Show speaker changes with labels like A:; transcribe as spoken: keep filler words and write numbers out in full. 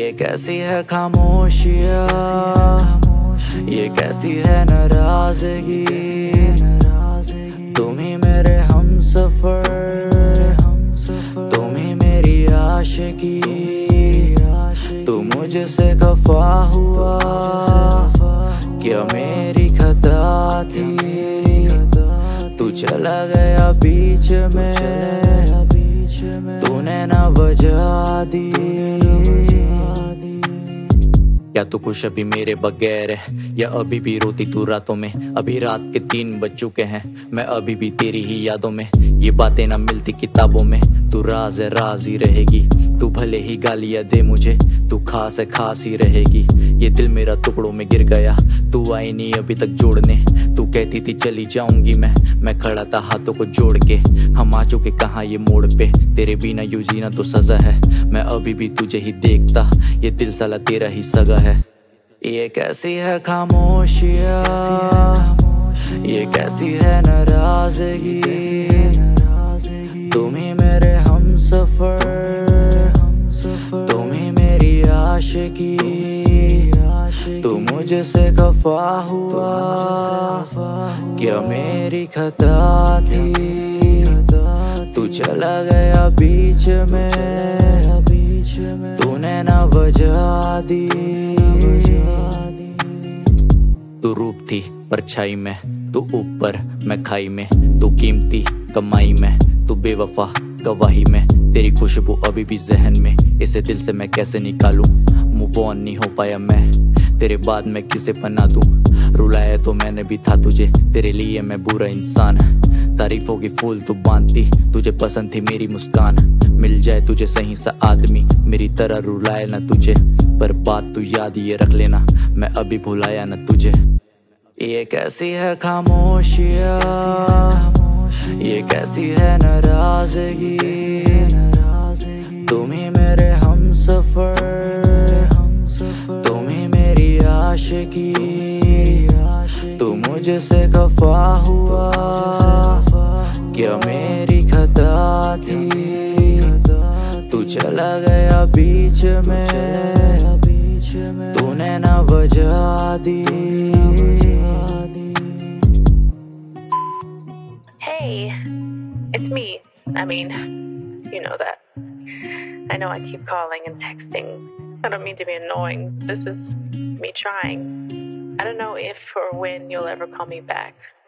A: ये कैसी है खामोशियाँ, ये कैसी है नाराज़गी। तुम ही मेरे हमसफर, तुम ही मेरी आशिकी। तू मुझसे खफा हुआ, क्या मेरी खता थी। तू चला गया बीच में, तूने ना वजह दी। क्या तू खुश अभी मेरे बगैर है, या अभी भी रोती तू रातों में। अभी रात के तीन बज चुके हैं, मैं अभी भी तेरी ही यादों में। ये बातें ना मिलती किताबों में, तू राज है राज ही रहेगी। तू भले ही गालियां दे मुझे, तू खास है खास ही रहेगी। ये दिल मेरा टुकड़ों में गिर गया, तू आई नहीं अभी तक जोड़ने। तू कहती थी चली जाऊंगी मैं मैं खड़ा था हाथों को जोड़ के। हम आ चुके कहाँ ये मोड़ पे, तेरे बिना यूं जीना तो सजा है। मैं अभी भी तुझे ही देखता, ये दिल साला तेरा ही सगा है। ये कैसी है खामोशियाँ, ये कैसी है नाराज़गी। तुम ही मेरे हमसफर, तुम ही मेरी आशिकी। तू मुझसे खफा हुआ, क्या मेरी खता थी। तू चला गया बीच में, तूने ना वजह दी। तू रूप थी परछाई में, तू ऊपर मैं खाई में। तू कीमती कमाई में, तू बेवफा गवाही में। तेरी खुशबू अभी भी जहन में, इसे दिल से मैं कैसे निकालूं। मूव ऑन नहीं हो पाया मैं, तेरे बाद मैं किसे पना दूं। रुलाया तो मैंने भी था तुझे, तेरे लिए मैं बुरा इंसान। तारीफों की फूल तू बांधती, तुझे पसंद थी मेरी मुस्कान। मिल जाए तुझे सही सा आदमी, मेरी तरह रुलाए ना तुझे। पर बात तू याद ये रख लेना, मैं अभी भुलाया ना तुझे। ये कैसी है खामोशियाँ, ये कैसी है नाराज़गी। तुम ही मेरे हमसफर, तुम ही मेरी आशिकी। तू मुझसे खफा हुआ, क्या मेरी खता थी। तू चला गया बीच में, तूने ना वजह दी।
B: Hey, it's me. I mean, you know that. I know I keep calling and texting. I don't mean to be annoying. This is me trying. I don't know if or when you'll ever call me back.